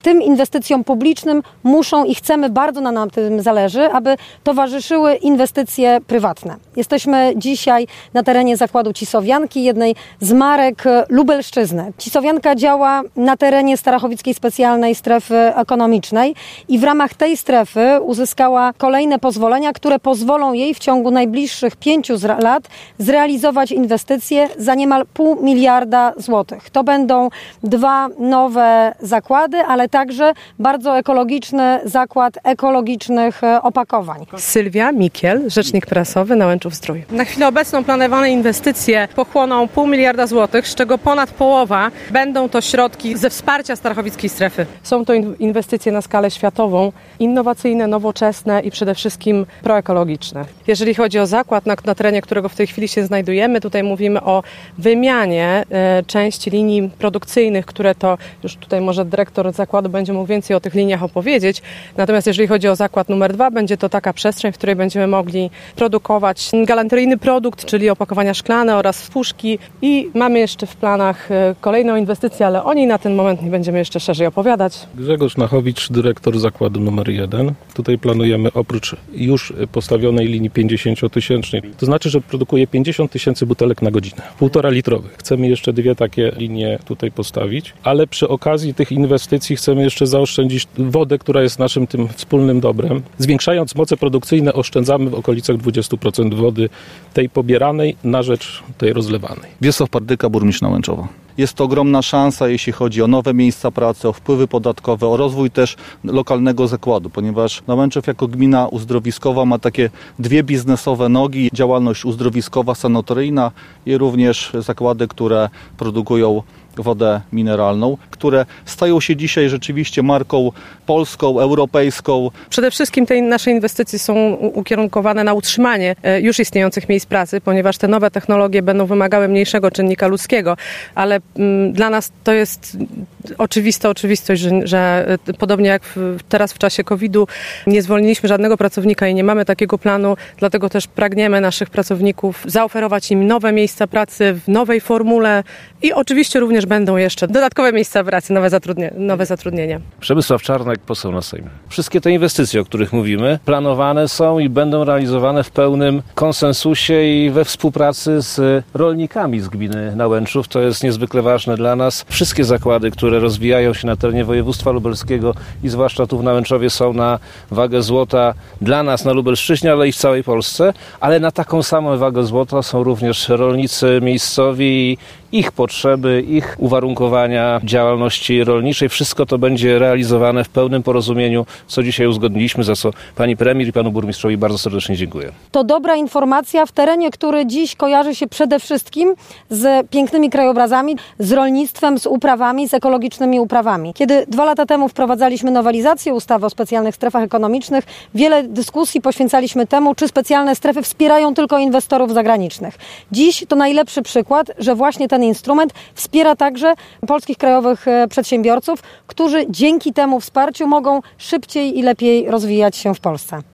Tym inwestycjom publicznym muszą i chcemy, bardzo nam na tym zależy, aby towarzyszyły inwestycje prywatne. Jesteśmy dzisiaj na terenie zakładu Cisowianki, jednej z marek Lubelszczyzny. Cisowianka działa na terenie Starachowickiej Specjalnej Strefy Ekonomicznej i w ramach tej strefy uzyskała kolejne pozwolenia, które pozwolą jej w ciągu najbliższych 5 lat zrealizować inwestycje za niemal 0,5 miliarda złotych. To będą 2 nowe zakłady, ale także bardzo ekologiczny zakład ekologicznych opakowań. Sylwia Mikiel, rzecznik prasowy Nałęczów-Zdrój. Na chwilę obecną planowane inwestycje pochłoną 0,5 miliarda złotych, z czego ponad połowa będą to środki ze wsparcia Starachowickiej Strefy. Są to inwestycje na skalę światową, innowacyjne, nowoczesne i przede wszystkim proekologiczne. Jeżeli chodzi o zakład, na terenie którego w tej chwili się znajdujemy, tutaj mówimy o wymianie części linii produkcyjnych, które to już tutaj może dyrektor zakładu będzie mógł więcej o tych liniach opowiedzieć. Natomiast jeżeli chodzi o zakład numer 2, będzie to taka przestrzeń, w której będziemy mogli produkować galanteryjny produkt, czyli opakowania szklane oraz puszki i mamy jeszcze w planach kolejną inwestycję, ale o niej na ten moment nie będziemy jeszcze szerzej opowiadać. Grzegorz Nachowicz, dyrektor zakładu numer 1. Tutaj planujemy oprócz już postawionej linii 50-tysięcznej, to znaczy, że produkuje 50 000 butelek na godzinę, 1,5 litrowych. Chcemy jeszcze 2 takie linie tutaj postawić, ale przy okazji tych inwestycji chcemy jeszcze zaoszczędzić wodę, która jest naszym tym wspólnym dobrem. Zwiększając moce produkcyjne oszczędzamy w okolicach 20% wody tej pobieranej na rzecz tej rozlewanej. Wiesław Pardyka, burmistrz Nałęczowa. Jest to ogromna szansa, jeśli chodzi o nowe miejsca pracy, o wpływy podatkowe, o rozwój też lokalnego zakładu, ponieważ Nałęczów jako gmina uzdrowiskowa ma takie 2 biznesowe nogi, działalność uzdrowiskowa, sanatoryjna i również zakłady, które produkują wodę mineralną, które stają się dzisiaj rzeczywiście marką polską, europejską. Przede wszystkim te nasze inwestycje są ukierunkowane na utrzymanie już istniejących miejsc pracy, ponieważ te nowe technologie będą wymagały mniejszego czynnika ludzkiego, ale dla nas to jest oczywistość, że podobnie jak teraz w czasie COVID-u nie zwolniliśmy żadnego pracownika i nie mamy takiego planu, dlatego też pragniemy naszych pracowników zaoferować im nowe miejsca pracy w nowej formule i oczywiście również będą jeszcze dodatkowe miejsca pracy, nowe zatrudnienia. Przemysław Czarnek, poseł na Sejm. Wszystkie te inwestycje, o których mówimy, planowane są i będą realizowane w pełnym konsensusie i we współpracy z rolnikami z gminy Nałęczów. To jest niezwykle ważne dla nas. Wszystkie zakłady, które rozwijają się na terenie województwa lubelskiego i zwłaszcza tu w Nałęczowie są na wagę złota dla nas na Lubelszczyźnie, ale i w całej Polsce. Ale na taką samą wagę złota są również rolnicy miejscowi i ich potrzeby, ich uwarunkowania działalności rolniczej. Wszystko to będzie realizowane w pełnym porozumieniu, co dzisiaj uzgodniliśmy, za co pani premier i panu burmistrzowi bardzo serdecznie dziękuję. To dobra informacja w terenie, który dziś kojarzy się przede wszystkim z pięknymi krajobrazami, z rolnictwem, z uprawami, z ekologicznymi uprawami. Kiedy 2 lata temu wprowadzaliśmy nowelizację ustawy o specjalnych strefach ekonomicznych, wiele dyskusji poświęcaliśmy temu, czy specjalne strefy wspierają tylko inwestorów zagranicznych. Dziś to najlepszy przykład, że właśnie ten instrument wspiera także polskich krajowych przedsiębiorców, którzy dzięki temu wsparciu mogą szybciej i lepiej rozwijać się w Polsce.